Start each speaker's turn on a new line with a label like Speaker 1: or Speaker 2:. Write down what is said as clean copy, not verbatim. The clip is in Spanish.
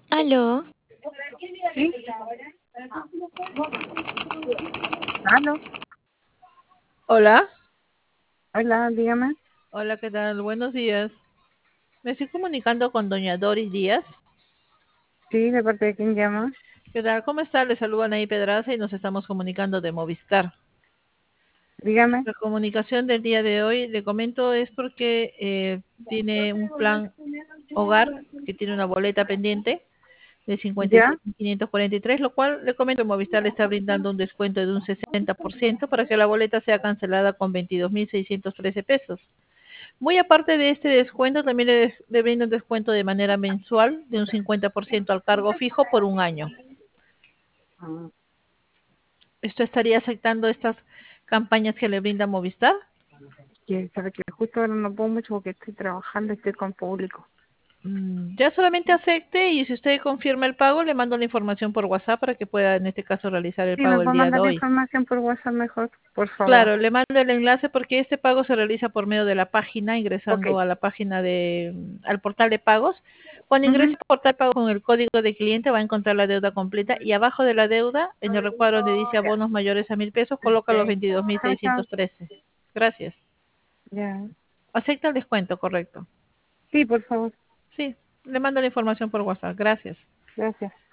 Speaker 1: Aló,
Speaker 2: ¿Sí? ¿Aló?
Speaker 3: Hola,
Speaker 2: Hola, dígame.
Speaker 3: hola, ¿qué tal? Buenos días. Me estoy comunicando con doña Doris Díaz.
Speaker 2: Sí, ¿de parte de quién llama?
Speaker 3: ¿Qué tal? ¿Cómo está? Le saludan ahí Pedraza y nos estamos comunicando de Movistar.
Speaker 2: Dígame.
Speaker 3: La comunicación del día de hoy, le comento, es porque tiene un plan hogar que tiene una boleta pendiente de
Speaker 2: ¿Ya?
Speaker 3: 56.543, lo cual le comento, Movistar le está brindando un descuento de un 60% para que la boleta sea cancelada con 22.613 pesos. Muy aparte de este descuento, también le brinda un descuento de manera mensual de un 50% al cargo fijo por un año.
Speaker 2: Ah,
Speaker 3: ¿Esto estaría aceptando estas campañas que le brinda Movistar?
Speaker 2: que sabe que justo ahora no puedo mucho porque estoy trabajando, estoy con público.
Speaker 3: Ya solamente acepte y si usted confirma el pago, le mando la información por WhatsApp para que pueda en este caso realizar el
Speaker 2: Sí, ¿me
Speaker 3: pago el
Speaker 2: puede
Speaker 3: día de
Speaker 2: mandar la
Speaker 3: hoy.
Speaker 2: información por WhatsApp mejor? Por favor.
Speaker 3: Claro, le mando el enlace porque este pago se realiza por medio de la página,
Speaker 2: Ok.
Speaker 3: ingresando a la página al portal de pagos. Cuando ingrese
Speaker 2: Ujú.
Speaker 3: al portal de pago con el código de cliente va a encontrar la deuda completa y abajo de la deuda, en el recuadro donde dice
Speaker 2: Ya.
Speaker 3: abonos mayores a 1.000 pesos, coloca los veintidós mil
Speaker 2: Chao, chao.
Speaker 3: seiscientos trece. Gracias.
Speaker 2: Ya.
Speaker 3: Acepta el descuento, correcto.
Speaker 2: Sí, por favor.
Speaker 3: Sí, le mando la información por WhatsApp. Gracias.
Speaker 2: Gracias.